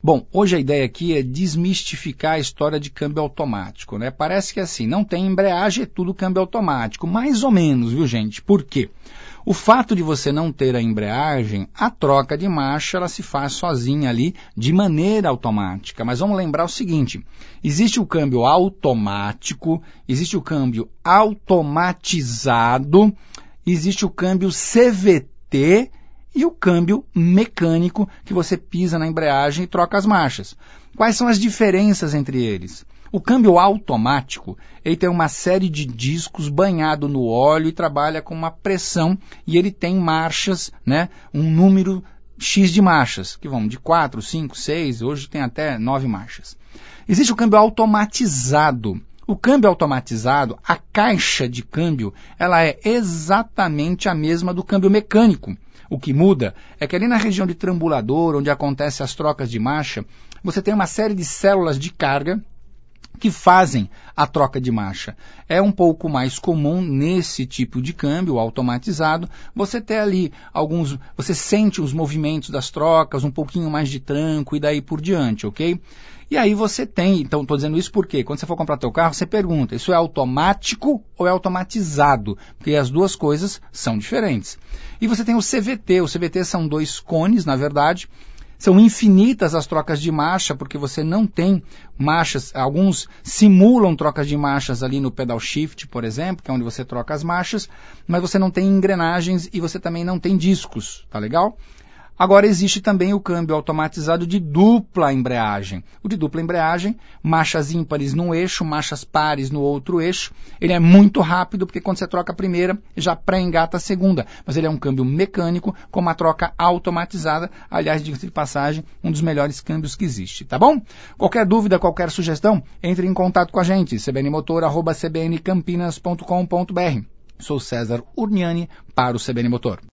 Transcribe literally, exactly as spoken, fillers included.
Bom, hoje a ideia aqui é desmistificar a história de câmbio automático, né? Parece que assim, não tem embreagem, é tudo câmbio automático. Mais ou menos, viu, gente? Por quê? O fato de você não ter a embreagem, a troca de marcha, ela se faz sozinha ali, de maneira automática. Mas vamos lembrar o seguinte, existe o câmbio automático, existe o câmbio automatizado, existe o câmbio C V T e o câmbio mecânico, que você pisa na embreagem e troca as marchas. Quais são as diferenças entre eles? O câmbio automático, ele tem uma série de discos banhado no óleo e trabalha com uma pressão e ele tem marchas, né, um número X de marchas, que vão de quatro, cinco, seis, hoje tem até nove marchas. Existe o câmbio automatizado. O câmbio automatizado, a caixa de câmbio, ela é exatamente a mesma do câmbio mecânico. O que muda é que ali na região de trambulador, onde acontecem as trocas de marcha, você tem uma série de células de carga que fazem a troca de marcha. É um pouco mais comum nesse tipo de câmbio automatizado, você ter ali alguns, você sente os movimentos das trocas, um pouquinho mais de tranco e daí por diante, ok? E aí você tem, então estou dizendo isso porque quando você for comprar teu carro, você pergunta, isso é automático ou é automatizado? Porque as duas coisas são diferentes. E você tem o C V T, o C V T são dois cones, na verdade. São infinitas as trocas de marcha, porque você não tem marchas, alguns simulam trocas de marchas ali no pedal shift, por exemplo, que é onde você troca as marchas, mas você não tem engrenagens e você também não tem discos, tá legal? Agora existe também o câmbio automatizado de dupla embreagem. O de dupla embreagem, marchas ímpares num eixo, marchas pares no outro eixo. Ele é muito rápido porque quando você troca a primeira, já pré-engata a segunda. Mas ele é um câmbio mecânico com uma troca automatizada. Aliás, diga-se de passagem, um dos melhores câmbios que existe, tá bom? Qualquer dúvida, qualquer sugestão, entre em contato com a gente, c b n motor arroba c b n campinas ponto com ponto b r. Sou César Urniani para o C B N Motor.